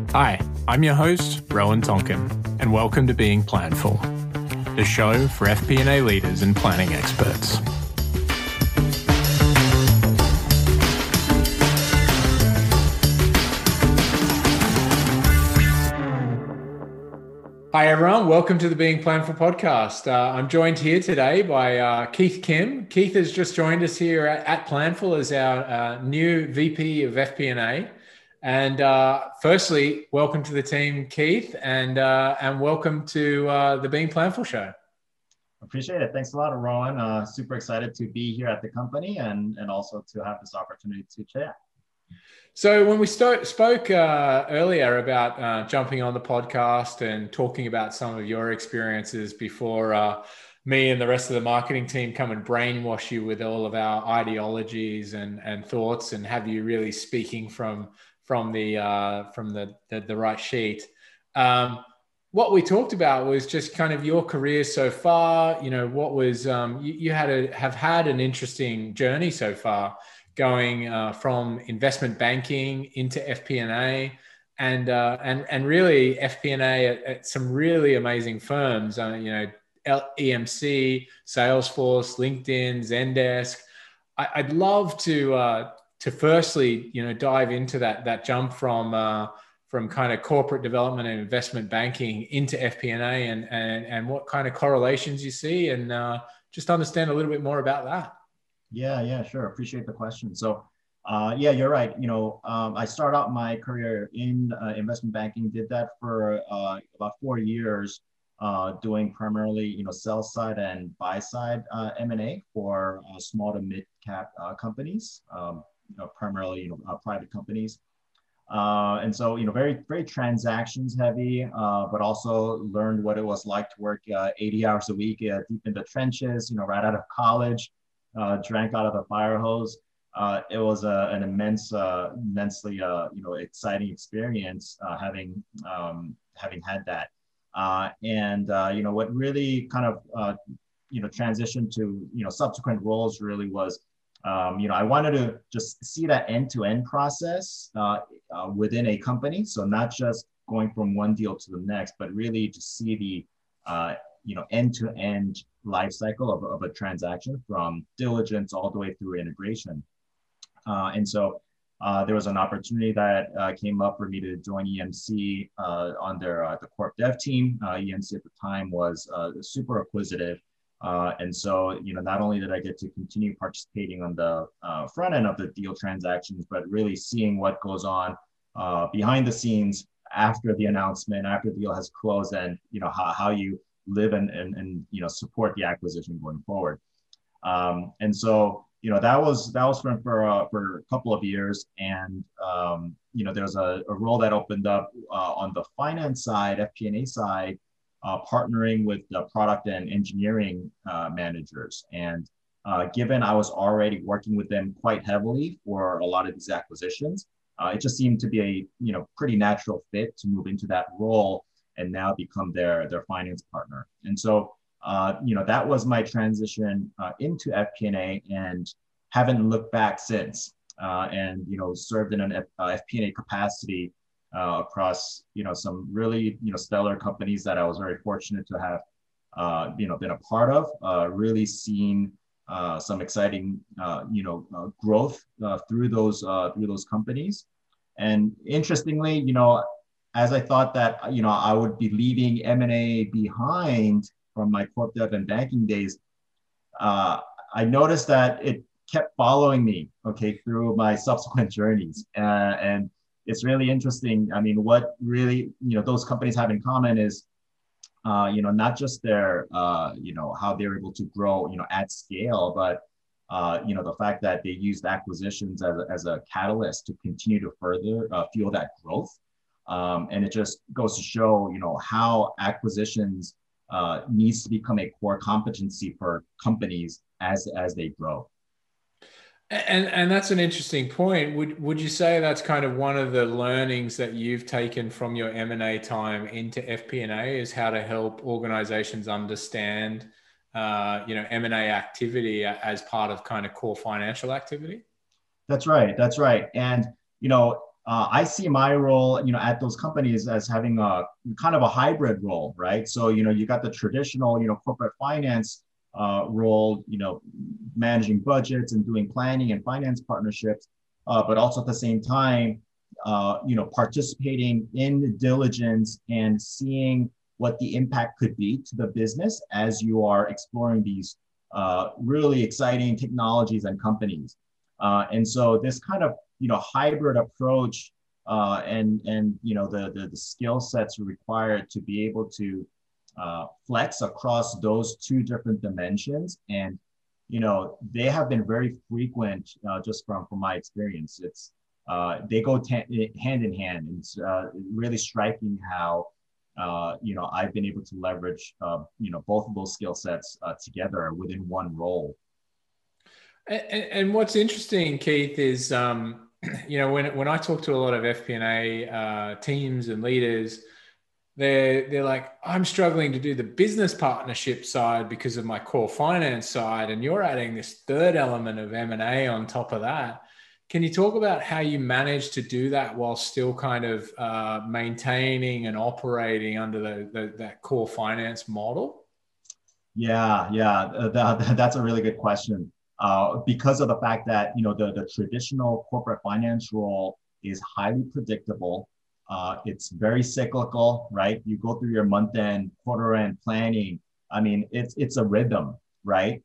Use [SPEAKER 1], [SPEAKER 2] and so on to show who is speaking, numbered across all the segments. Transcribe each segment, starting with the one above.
[SPEAKER 1] Hi, I'm your host, Rowan Tonkin, and welcome to Being Planful, the show for FP&A leaders and planning experts. Hi everyone, welcome to the Being Planful podcast. I'm joined here today by Keith Kim. Keith has just joined us here at Planful as our new VP of FP&A. And firstly, welcome to the team, Keith, and welcome to the Being Planful show.
[SPEAKER 2] Appreciate it. Thanks a lot, Rowan. Super excited to be here at the company and also to have this opportunity to chat.
[SPEAKER 1] So when we spoke earlier about jumping on the podcast and talking about some of your experiences before me and the rest of the marketing team come and brainwash you with all of our ideologies and thoughts and have you really speaking from the right sheet. What we talked about was just kind of your career so far. You know, what was you have had an interesting journey so far, going from investment banking into FP&A and really FP&A at some really amazing firms. EMC, Salesforce, LinkedIn, Zendesk. I'd love to firstly, dive into that jump from kind of corporate development and investment banking into FP&A and what kind of correlations you see and just understand a little bit more about that.
[SPEAKER 2] Yeah, sure. Appreciate the question. So, you're right. I started out my career in investment banking, did that for about 4 years, doing primarily, sell side and buy side M&A for small to mid cap companies, primarily, private companies. And so, very, very transactions heavy, but also learned what it was like to work 80 hours a week deep in the trenches, right out of college. Drank out of the fire hose. It was an immensely exciting experience having had that. What really kind of transitioned to subsequent roles really was I wanted to just see that end-to-end process within a company. So not just going from one deal to the next, but really to see the end-to-end life cycle of a transaction from diligence all the way through integration. So there was an opportunity that came up for me to join EMC on the corp dev team. EMC at the time was super acquisitive. And so, not only did I get to continue participating on the front end of the deal transactions, but really seeing what goes on behind the scenes after the announcement, after the deal has closed, and how you live and support the acquisition going forward. And so that was for a couple of years, and there's a role that opened up on the finance side, FP&A side, partnering with the product and engineering managers. And given I was already working with them quite heavily for a lot of these acquisitions, it just seemed to be a pretty natural fit to move into that role and now become their finance partner. And so, that was my transition into FP&A and haven't looked back since. And served in an FP&A capacity across, some really, stellar companies that I was very fortunate to have, been a part of, really seen some exciting, growth through those companies. And interestingly, as I thought that, I would be leaving M&A behind from my corp dev and banking days, I noticed that it kept following me, through my subsequent journeys. And it's really interesting. I mean, what really, those companies have in common is, not just their, how they're able to grow, at scale, but, the fact that they used acquisitions as a catalyst to continue to further fuel that growth. And it just goes to show, how acquisitions needs to become a core competency for companies as they grow.
[SPEAKER 1] And that's an interesting point. Would you say that's kind of one of the learnings that you've taken from your M&A time into FP&A is how to help organizations understand, M&A activity as part of kind of core financial activity?
[SPEAKER 2] That's right. And, I see my role, at those companies as having a kind of a hybrid role, right? So, you got the traditional, corporate finance role, managing budgets and doing planning and finance partnerships, but also at the same time, participating in diligence and seeing what the impact could be to the business as you are exploring these really exciting technologies and companies. And so this kind of hybrid approach and the skill sets required to be able to flex across those two different dimensions, and they have been very frequent just from my experience. It's they go hand in hand. It's really striking how I've been able to leverage both of those skill sets together within one role.
[SPEAKER 1] And what's interesting, Keith, is when I talk to a lot of FP&A teams and leaders, they're like, I'm struggling to do the business partnership side because of my core finance side, and you're adding this third element of M&A on top of that. Can you talk about how you manage to do that while still kind of maintaining and operating under that core finance model?
[SPEAKER 2] Yeah, that's a really good question. Because of the fact that the traditional corporate finance role is highly predictable. It's very cyclical, right? You go through your month end, quarter end planning. I mean, it's a rhythm, right?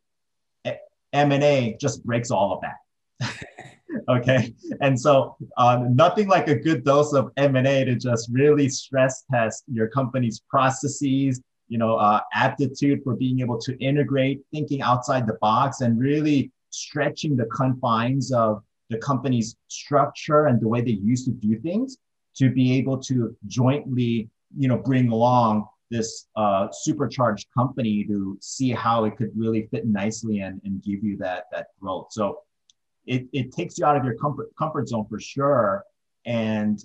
[SPEAKER 2] M&A just breaks all of that. Okay, and so nothing like a good dose of M&A to just really stress test your company's processes, aptitude for being able to integrate, thinking outside the box, and really stretching the confines of the company's structure and the way they used to do things to be able to jointly, bring along this supercharged company to see how it could really fit nicely and give you that growth. So it takes you out of your comfort zone for sure. And,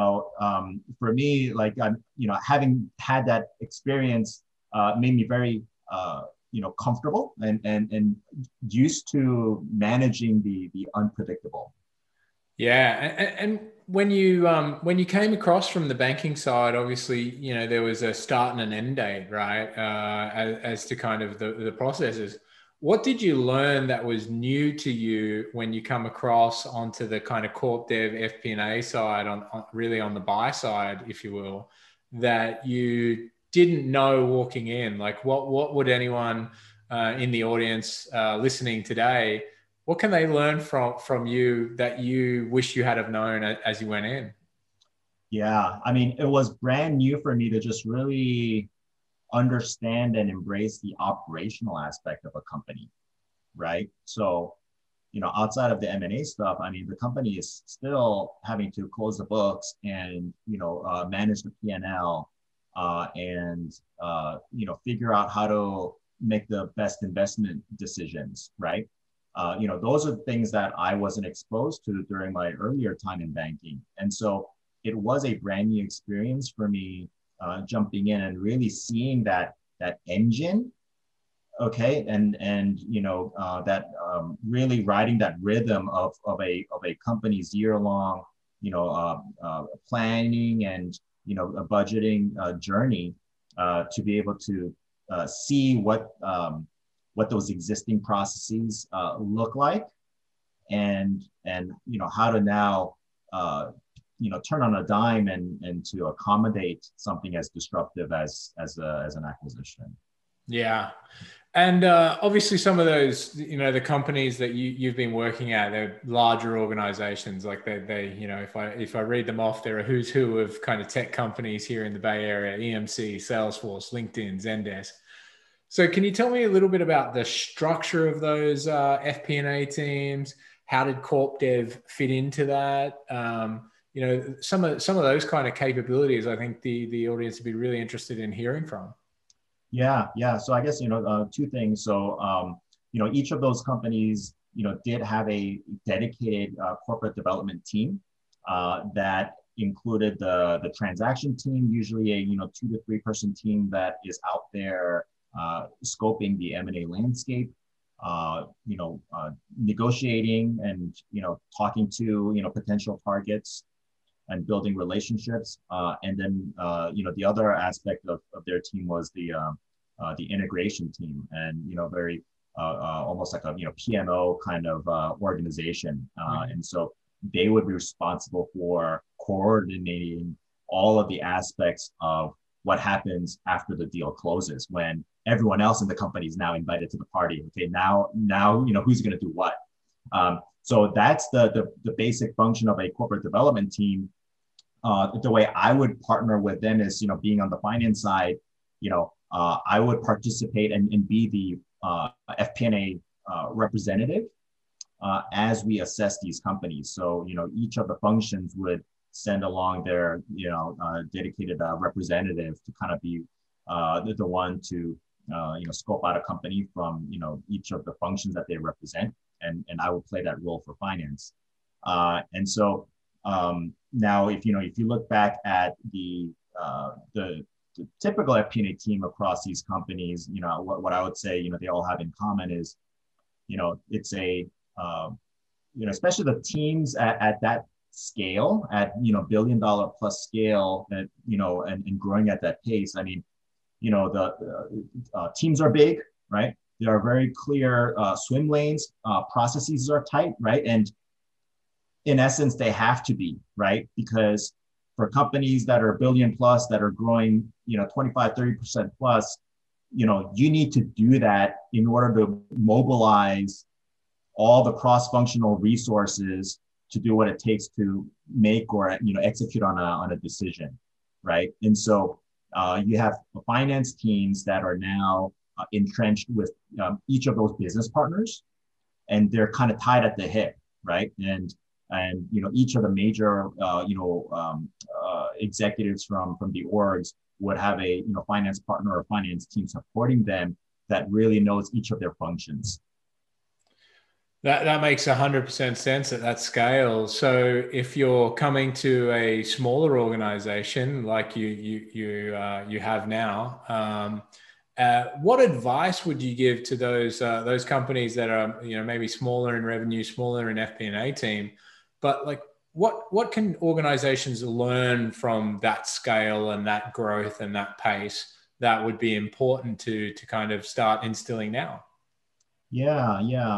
[SPEAKER 2] for me, like I'm, having had that experience made me very, comfortable and used to managing the unpredictable.
[SPEAKER 1] Yeah. And when you came across from the banking side, obviously, there was a start and an end date, right? As to kind of the processes. What did you learn that was new to you when you come across onto the kind of corp dev FP&A side, on really on the buy side, if you will, that you didn't know walking in? Like what would anyone in the audience listening today, what can they learn from you that you wish you had have known as you went in?
[SPEAKER 2] Yeah, I mean, it was brand new for me to just really understand and embrace the operational aspect of a company, right? So, outside of the M&A stuff, I mean, the company is still having to close the books and, manage the P&L and, figure out how to make the best investment decisions, right? Those are things that I wasn't exposed to during my earlier time in banking. And so it was a brand new experience for me jumping in and really seeing that engine, okay, and that really riding that rhythm of a company's year-long planning and a budgeting journey to be able to see what those existing processes look like, and how to now turn on a dime and to accommodate something as disruptive as an acquisition.
[SPEAKER 1] Yeah. And obviously some of those, the companies that you've been working at, they're larger organizations. Like they if I read them off, they're a who's who of kind of tech companies here in the Bay Area: EMC, Salesforce, LinkedIn, Zendesk. So can you tell me a little bit about the structure of those FP&A teams? How did Corp Dev fit into that? Some of those kind of capabilities, I think the audience would be really interested in hearing from.
[SPEAKER 2] Yeah. So I guess, two things. So, each of those companies, did have a dedicated corporate development team that included the transaction team, usually a 2 to 3 person team that is out there scoping the M&A landscape, negotiating and, talking to, potential targets. and building relationships. And then, the other aspect of their team was the integration team, and, very almost like a, PMO kind of organization. And so they would be responsible for coordinating all of the aspects of what happens after the deal closes, when everyone else in the company is now invited to the party. Okay, now, who's going to do what? So that's the basic function of a corporate development team. The way I would partner with them is, being on the finance side, I would participate and be the FP&A representative as we assess these companies. So, each of the functions would send along their, dedicated representative to kind of be the one to, scope out a company from, each of the functions that they represent. And I would play that role for finance. And so now, if you look back at the typical FP&A team across these companies, what I would say, they all have in common is, it's a, especially the teams at that scale, at, $1 billion plus scale, that, and growing at that pace. I mean, the teams are big, right? There are very clear swim lanes, processes are tight, right? And in essence, they have to be, right? Because for companies that are billion plus, that are growing, 25, 30% plus, you need to do that in order to mobilize all the cross-functional resources to do what it takes to make or, execute on a decision, right? And so you have finance teams that are now entrenched with each of those business partners, and they're kind of tied at the hip, right? And each of the major executives from the orgs would have a finance partner or finance team supporting them that really knows each of their functions.
[SPEAKER 1] That makes 100% sense at that scale. So if you're coming to a smaller organization like you have now, what advice would you give to those companies that are maybe smaller in revenue, smaller in FP&A team, but like what can organizations learn from that scale and that growth and that pace that would be important to kind of start instilling now?
[SPEAKER 2] Yeah.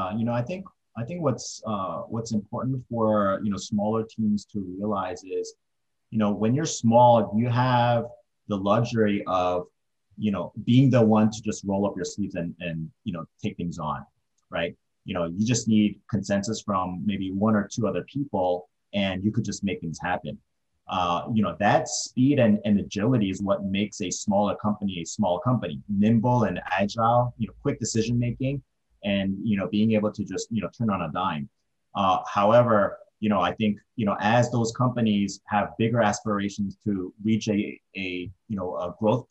[SPEAKER 2] I think what's important for smaller teams to realize is, when you're small, you have the luxury of being the one to just roll up your sleeves and take things on, right? You just need consensus from maybe one or two other people, and you could just make things happen. That speed and agility is what makes a smaller company a small company, nimble and agile, quick decision making, and being able to just turn on a dime. However, I think as those companies have bigger aspirations to reach a growth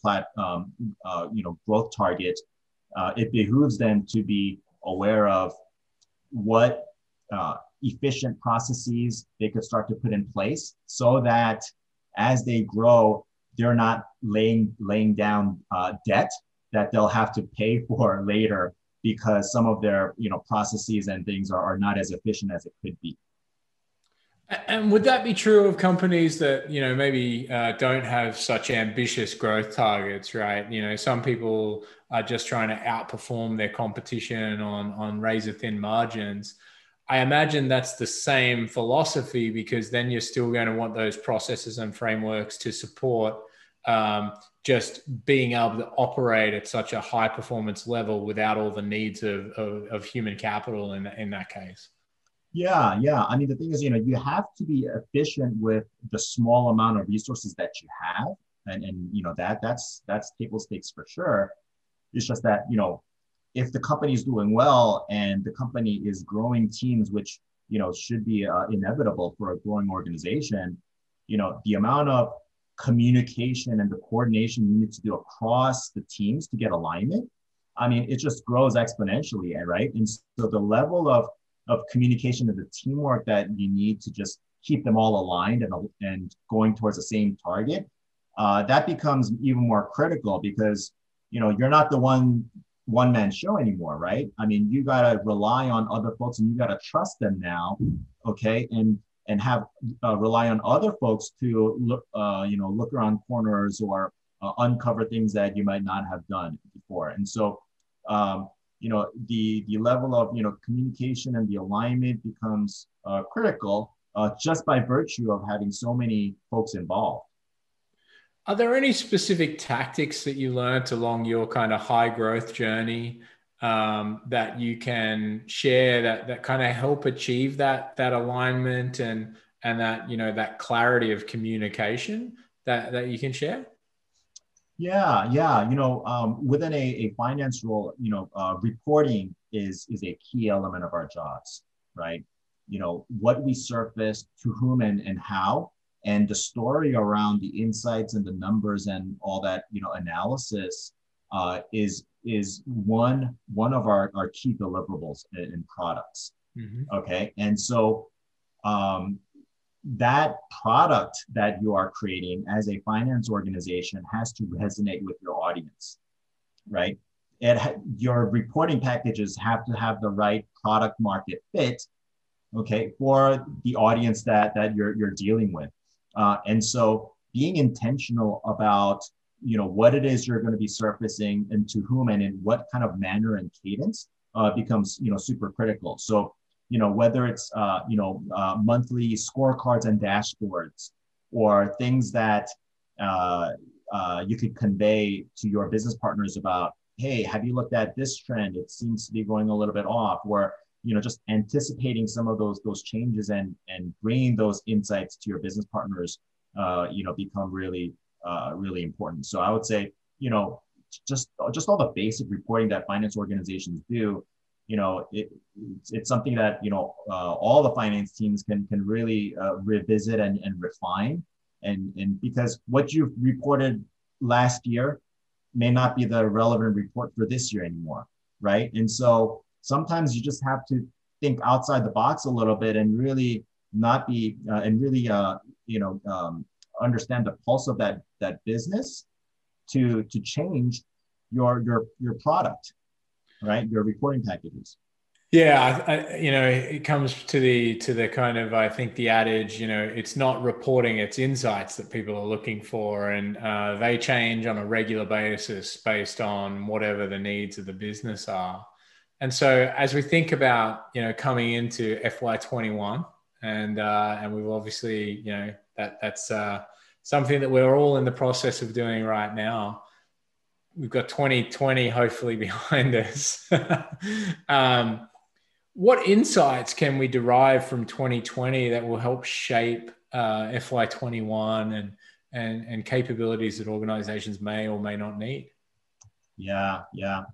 [SPEAKER 2] growth target, it behooves them to be aware of what efficient processes they could start to put in place, so that as they grow, they're not laying down debt that they'll have to pay for later, because some of their processes and things are not as efficient as it could be.
[SPEAKER 1] And would that be true of companies that maybe don't have such ambitious growth targets, right? Some people are just trying to outperform their competition on razor thin margins. I imagine that's the same philosophy, because then you're still going to want those processes and frameworks to support just being able to operate at such a high performance level without all the needs of human capital in that case.
[SPEAKER 2] Yeah. I mean, the thing is, you have to be efficient with the small amount of resources that you have, and that's table stakes for sure. It's just that if the company is doing well and the company is growing teams, which should be inevitable for a growing organization, the amount of communication and the coordination you need to do across the teams to get alignment, I mean, it just grows exponentially, right? And so the level of communication and the teamwork that you need to just keep them all aligned and going towards the same target, that becomes even more critical, because you're not the one-man show anymore, right? I mean, you got to rely on other folks, and you got to trust them now, okay? And and have rely on other folks to look, look around corners or uncover things that you might not have done before. And so, the level of communication and the alignment becomes critical just by virtue of having so many folks involved.
[SPEAKER 1] Are there any specific tactics that you learned along your kind of high growth journey that you can share that kind of help achieve that alignment and that that clarity of communication that you can share?
[SPEAKER 2] Yeah. Within a finance role, reporting is a key element of our jobs, right? What we surface, to whom and how, and the story around the insights and the numbers and all that, analysis is one of our key deliverables in products. Mm-hmm. Okay, and so that product that you are creating as a finance organization has to resonate with your audience, right? Your reporting packages have to have the right product market fit, okay, for the audience that you're dealing with. And so being intentional about, what it is you're going to be surfacing and to whom and in what kind of manner and cadence becomes, super critical. So, whether it's, monthly scorecards and dashboards or things that you could convey to your business partners about, hey, have you looked at this trend? It seems to be going a little bit off, or, just anticipating some of those changes and bringing those insights to your business partners, become really, really important. So I would say, just all the basic reporting that finance organizations do, it's something that, all the finance teams can really revisit and refine. And because what you've reported last year may not be the relevant report for this year anymore, right? And so sometimes you just have to think outside the box a little bit and really not be, understand the pulse of that business to change your product, right? Your reporting packages.
[SPEAKER 1] Yeah, it comes to the kind of, I think the adage, it's not reporting, it's insights that people are looking for, and they change on a regular basis based on whatever the needs of the business are. And so as we think about, coming into FY21, and we've obviously, that's something that we're all in the process of doing right now. We've got 2020 hopefully behind us. What insights can we derive from 2020 that will help shape FY21 and capabilities that organizations may or may not need?
[SPEAKER 2] Yeah.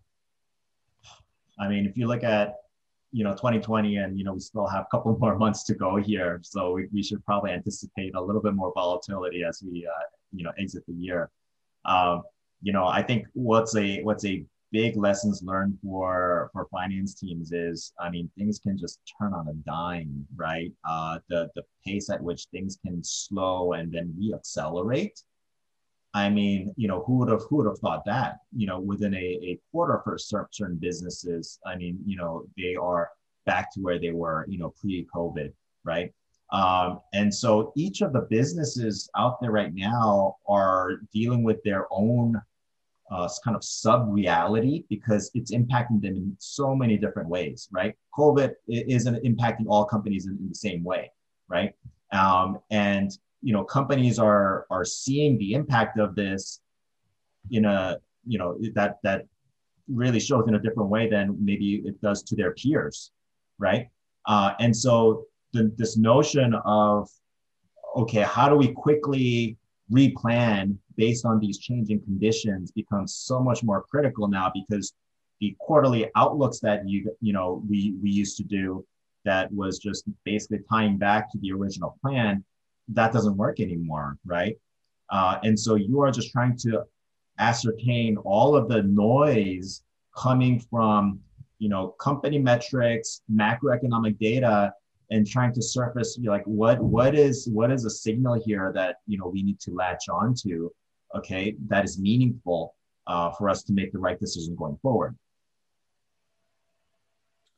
[SPEAKER 2] I mean, if you look at 2020 and we still have a couple more months to go here, so we should probably anticipate a little bit more volatility as we exit the year. I think what's a big lessons learned for finance teams is, I mean, things can just turn on a dime, right? The pace at which things can slow and then reaccelerate. I mean, who would have thought that, within a quarter for certain businesses, I mean, they are back to where they were, pre-COVID, right? And so each of the businesses out there right now are dealing with their own kind of sub-reality because it's impacting them in so many different ways, right? COVID isn't impacting all companies in the same way, right? And companies are seeing the impact of this in a, that really shows in a different way than maybe it does to their peers, right? And so this notion of, okay, how do we quickly replan based on these changing conditions becomes so much more critical now, because the quarterly outlooks that we used to do that was just basically tying back to the original plan, that doesn't work anymore, right? And so you are just trying to ascertain all of the noise coming from, company metrics, macroeconomic data, and trying to surface like what is a signal here that we need to latch onto, okay, that is meaningful for us to make the right decision going forward.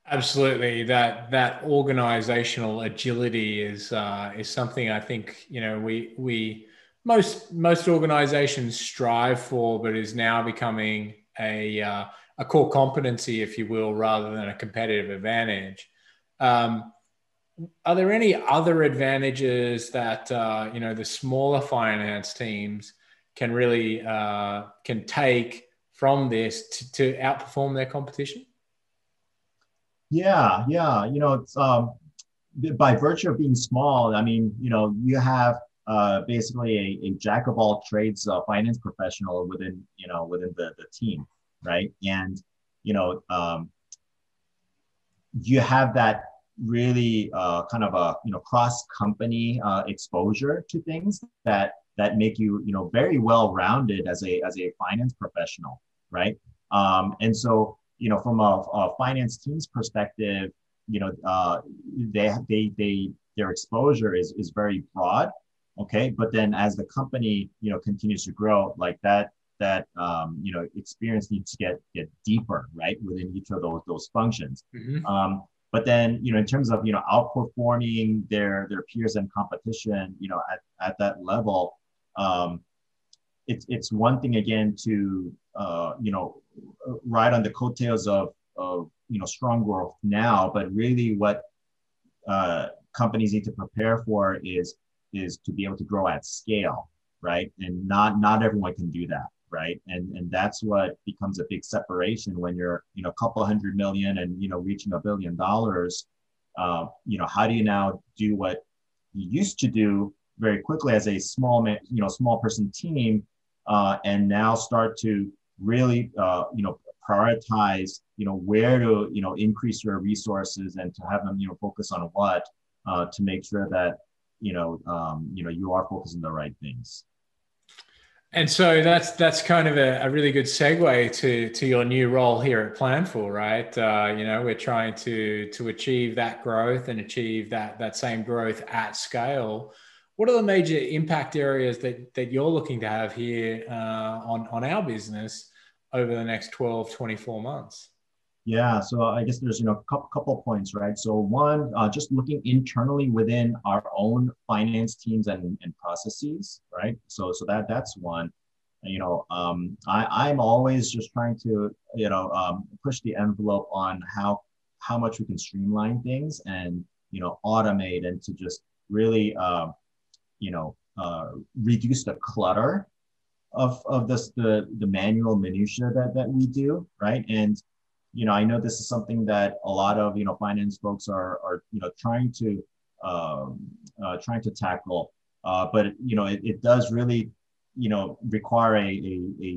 [SPEAKER 1] Absolutely, that organizational agility is something I think we most organizations strive for, but is now becoming a core competency, if you will, rather than a competitive advantage. Um, are there any other advantages that the smaller finance teams can really can take from this to outperform their competition?
[SPEAKER 2] Yeah, yeah. It's by virtue of being small, I mean, you have basically a jack of all trades finance professional within the team, right? And you know, you have that really kind of a cross company exposure to things that make you very well rounded as a finance professional, right? And so from a finance team's perspective, you know their exposure is very broad, okay? But then as the company continues to grow, like that experience needs to get deeper, right, within each of those functions.
[SPEAKER 1] Mm-hmm.
[SPEAKER 2] But then in terms of outperforming their peers and competition at that level, um, it's one thing again to ride on the coattails of strong growth now, but really what companies need to prepare for is to be able to grow at scale, right? And not everyone can do that, right? And that's what becomes a big separation when you're a couple hundred million and reaching $1 billion. How do you now do what you used to do very quickly as a small person team, and now start to really prioritize where to increase your resources and to have them focus on what, to make sure that you are focusing the right things.
[SPEAKER 1] And so that's kind of a really good segue to your new role here at Planful, right? We're trying to achieve that growth and achieve that same growth at scale. What are the major impact areas that you're looking to have here on our business over the next 12, 24 months?
[SPEAKER 2] Yeah, so I guess there's a couple points, right? So one, just looking internally within our own finance teams and processes, right? So that's one. I'm always just trying to push the envelope on how much we can streamline things and automate, and to just really reduce the clutter of the manual minutia that we do, right? And I know this is something that a lot of finance folks are trying to tackle, but it does really require a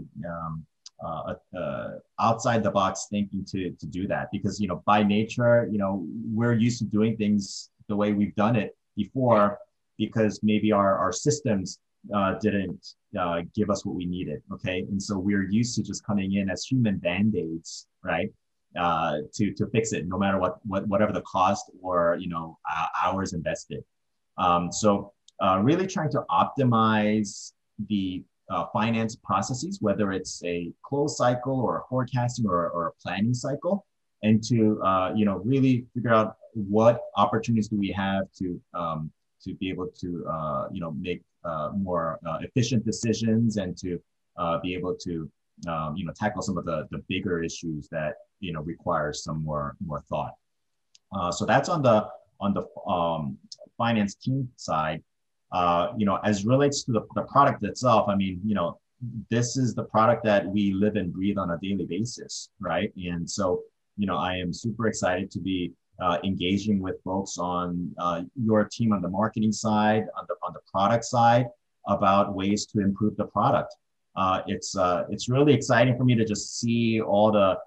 [SPEAKER 2] outside the box thinking to do that, because by nature we're used to doing things the way we've done it before, because maybe our systems didn't give us what we needed, okay? And so we're used to just coming in as human band-aids, right? To fix it, no matter whatever the cost or hours invested. So really trying to optimize the finance processes, whether it's a close cycle or a forecasting or a planning cycle, and to really figure out what opportunities do we have to be able to make more efficient decisions, and to be able to tackle some of the bigger issues that require some more thought. So that's on the finance team side. As relates to the product itself, I mean, this is the product that we live and breathe on a daily basis, right? And so, I am super excited to be engaging with folks on your team on the marketing side, on the product side, about ways to improve the product. It's really exciting for me to just see all the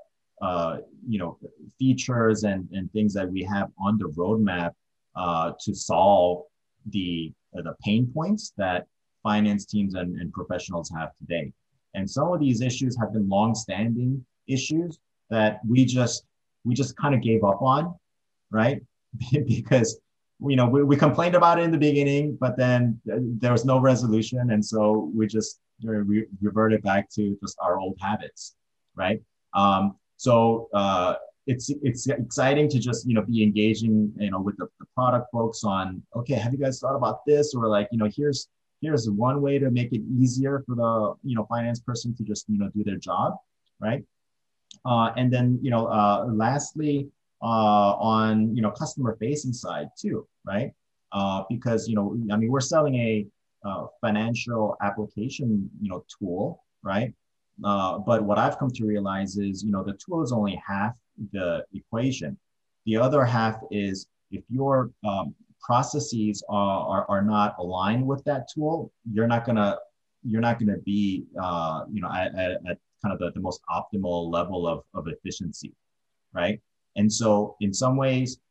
[SPEAKER 2] features and things that we have on the roadmap to solve the pain points that finance teams and professionals have today. And some of these issues have been long-standing issues that we just kind of gave up on, right? Because we complained about it in the beginning, but then there was no resolution, and so we just reverted back to just our old habits, right? So it's exciting to just, be engaging, with the product folks on, okay, have you guys thought about this? Or like, here's one way to make it easier for the, finance person to just, do their job, right? And then, lastly, on, customer facing side too, right? Because, I mean, we're selling a financial application, tool, right? But what I've come to realize is, the tool is only half the equation. The other half is if your processes are not aligned with that tool, you're not gonna be at kind of the most optimal level of efficiency, right? And so in some ways,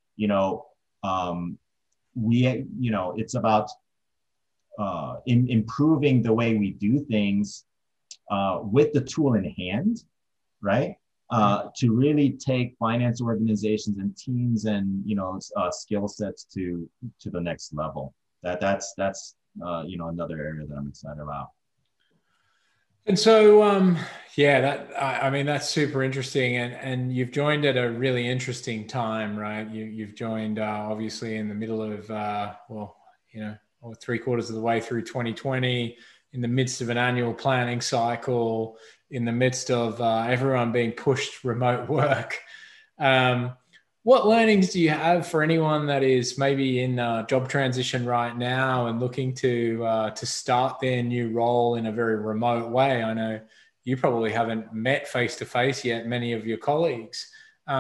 [SPEAKER 2] it's about improving the way we do things with the tool in hand, right? To really take finance organizations and teams and skill sets to the next level. That's another area that I'm excited about.
[SPEAKER 1] And so, yeah, I mean, that's super interesting. And you've joined at a really interesting time, right? You've joined obviously in the middle of, or 3/4 of the way through 2020, in the midst of an annual planning cycle, in the midst of everyone being pushed remote work. What learnings do you have for anyone that is maybe in job transition right now and looking to start their new role in a very remote way? I know you probably haven't met face to face yet many of your colleagues.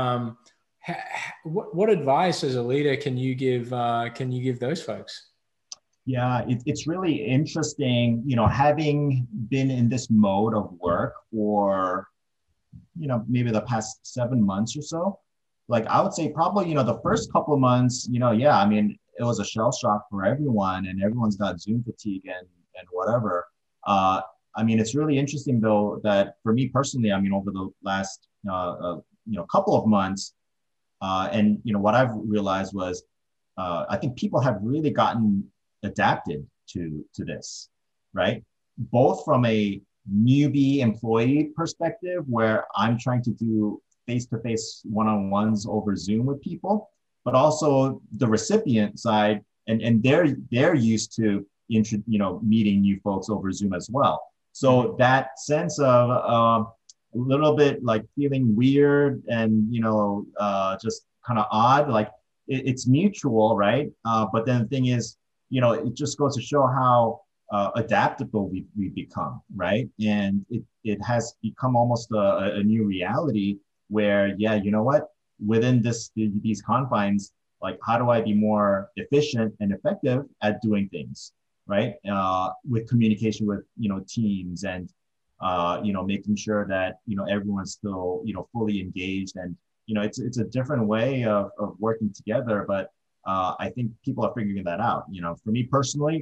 [SPEAKER 1] What advice as a leader can you give those folks?
[SPEAKER 2] Yeah, it's really interesting, having been in this mode of work for, maybe the past 7 months or so. Like I would say probably, the first couple of months, yeah, I mean, it was a shell shock for everyone and everyone's got Zoom fatigue and whatever. I mean, it's really interesting though, that for me personally, I mean, over the last, couple of months, and, what I've realized was, I think people have really gotten adapted to this, right? Both from a newbie employee perspective, where I'm trying to do face-to-face one-on-ones over Zoom with people, but also the recipient side, and they're used to meeting new folks over Zoom as well. So that sense of a little bit like feeling weird and just kind of odd, like it's mutual, right? But then the thing is, it just goes to show how adaptable we become, right? And it has become almost a new reality where, yeah, you know what? Within these confines, like how do I be more efficient and effective at doing things, right? With communication with teams and making sure that everyone's still fully engaged, and it's a different way of working together, but I think people are figuring that out. For me personally,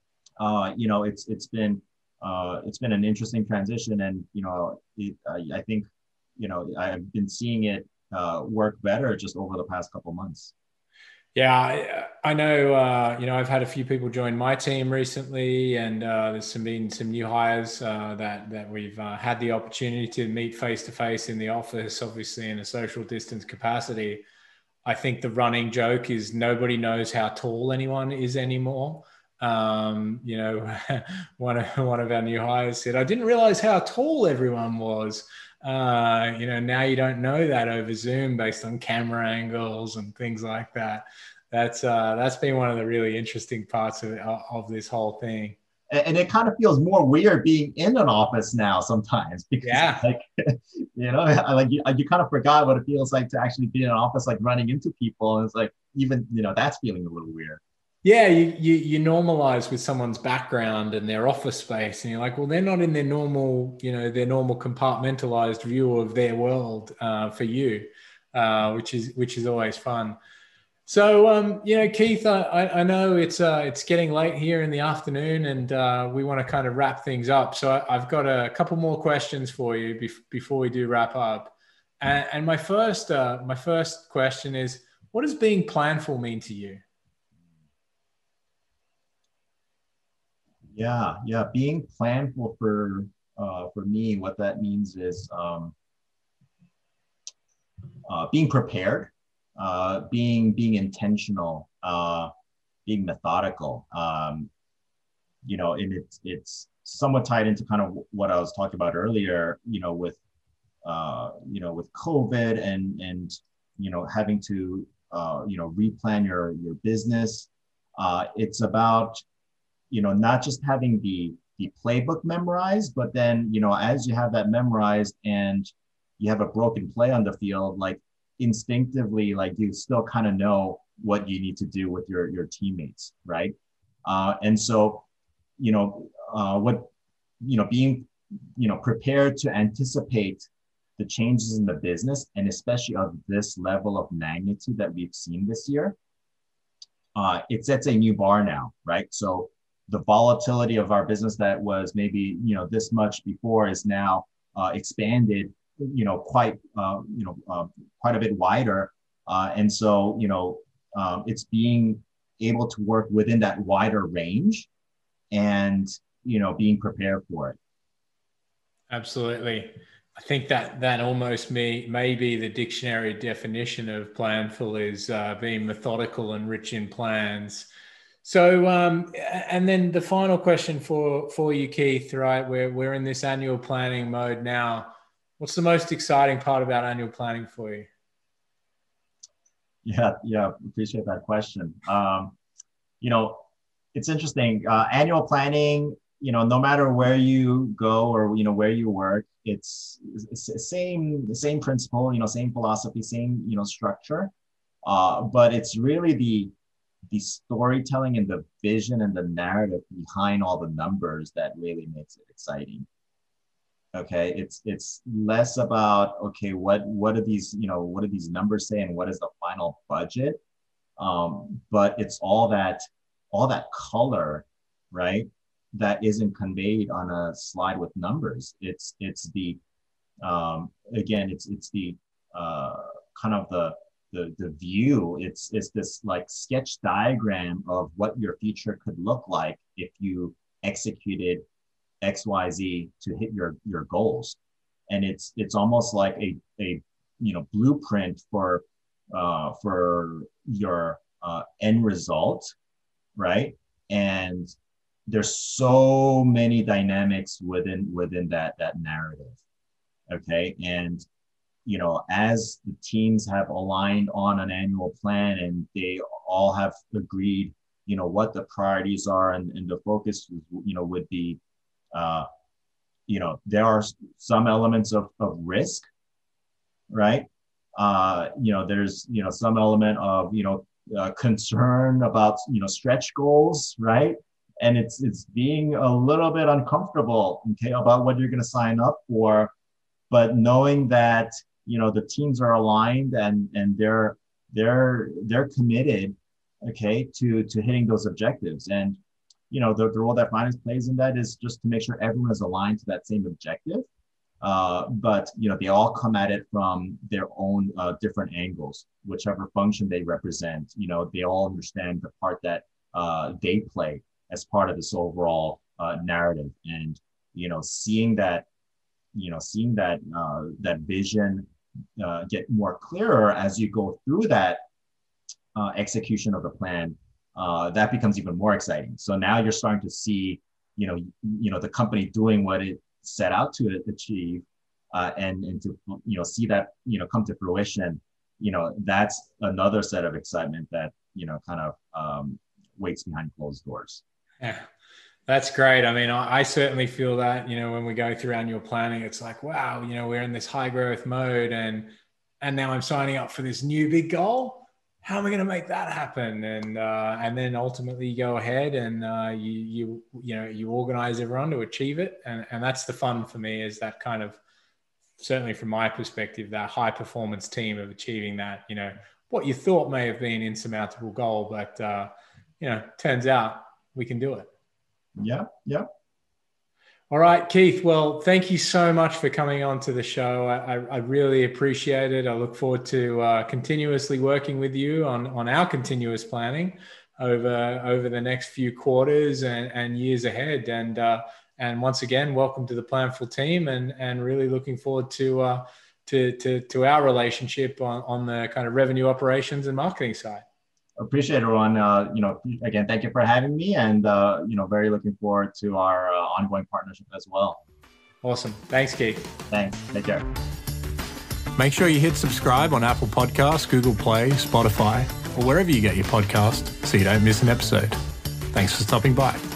[SPEAKER 2] it's been an interesting transition, and I think I've been seeing it work better just over the past couple of months.
[SPEAKER 1] Yeah, I know. I've had a few people join my team recently, and there's been some new hires that we've had the opportunity to meet face to face in the office, obviously in a social distance capacity. I think the running joke is nobody knows how tall anyone is anymore. One of our new hires said, "I didn't realize how tall everyone was." Now you don't know that over Zoom based on camera angles and things like that. That's been one of the really interesting parts of this whole thing.
[SPEAKER 2] And it kind of feels more weird being in an office now sometimes, because
[SPEAKER 1] Yeah.
[SPEAKER 2] you kind of forgot what it feels like to actually be in an office, like running into people. And it's like, even, that's feeling a little weird.
[SPEAKER 1] Yeah, you normalize with someone's background and their office space, and you're like, well, they're not in their normal, their normal compartmentalized view of their world for you, which is always fun. So, Keith, I know it's getting late here in the afternoon, and we want to kind of wrap things up. So I've got a couple more questions for you before we do wrap up. And my first question is, what does being planful mean to you?
[SPEAKER 2] Yeah. Being planful for me, what that means is, being prepared, being intentional, being methodical. And it's somewhat tied into kind of what I was talking about earlier. With COVID and having to replan your business. It's about not just having the playbook memorized, but then as you have that memorized and you have a broken play on the field, like instinctively, like you still kind of know what you need to do with your teammates, right? And so, what being prepared to anticipate the changes in the business, and especially of this level of magnitude that we've seen this year, it sets a new bar now, right? So the volatility of our business that was maybe this much before is now expanded, quite a bit wider, and so it's being able to work within that wider range, and being prepared for it.
[SPEAKER 1] Absolutely. I think that almost may be the dictionary definition of planful is being methodical and rich in plans. So, and then the final question for you, Keith, right? We're in this annual planning mode now. What's the most exciting part about annual planning for you?
[SPEAKER 2] Yeah, appreciate that question. It's interesting. Annual planning, no matter where you go or where you work, it's the same principle, same philosophy, same structure. But it's really the storytelling and the vision and the narrative behind all the numbers that really makes it exciting. Okay, it's less about what do these numbers say and what is the final budget, but it's all that color, right, that isn't conveyed on a slide with numbers. It's the again, it's the kind of the view. It's this like sketch diagram of what your future could look like if you executed XYZ to hit your goals. And it's almost like a blueprint for your end result, right? And there's so many dynamics within that narrative. Okay. And as the teams have aligned on an annual plan and they all have agreed what the priorities are, and the focus would be there are some elements of risk, right? There's some element of concern about stretch goals, right? And it's being a little bit uncomfortable, okay, about what you're going to sign up for, but knowing that the teams are aligned and they're committed, okay, to hitting those objectives. And the role that finance plays in that is just to make sure everyone is aligned to that same objective. But they all come at it from their own different angles, whichever function they represent. They all understand the part that they play as part of this overall narrative, and seeing that that vision get more clearer as you go through that execution of the plan. That becomes even more exciting. So now you're starting to see, the company doing what it set out to achieve, and to see that come to fruition. That's another set of excitement that kind of waits behind closed doors.
[SPEAKER 1] Yeah, that's great. I mean, I certainly feel that when we go through annual planning, it's like, wow, we're in this high growth mode, and now I'm signing up for this new big goal. How am I going to make that happen? And then ultimately you go ahead and you organize everyone to achieve it. And that's the fun for me, is that kind of, certainly from my perspective, that high performance team of achieving that, what you thought may have been insurmountable goal, but turns out we can do it.
[SPEAKER 2] Yeah.
[SPEAKER 1] All right, Keith. Well, thank you so much for coming on to the show. I really appreciate it. I look forward to continuously working with you on our continuous planning over the next few quarters and years ahead. And once again, welcome to the Planful team, and really looking forward to to our relationship on the kind of revenue operations and marketing side.
[SPEAKER 2] Appreciate it, Ron. Again, thank you for having me, and very looking forward to our ongoing partnership as well.
[SPEAKER 1] Awesome. Thanks, Keith.
[SPEAKER 2] Thanks. Take care.
[SPEAKER 1] Make sure you hit subscribe on Apple Podcasts, Google Play, Spotify, or wherever you get your podcast so you don't miss an episode. Thanks for stopping by.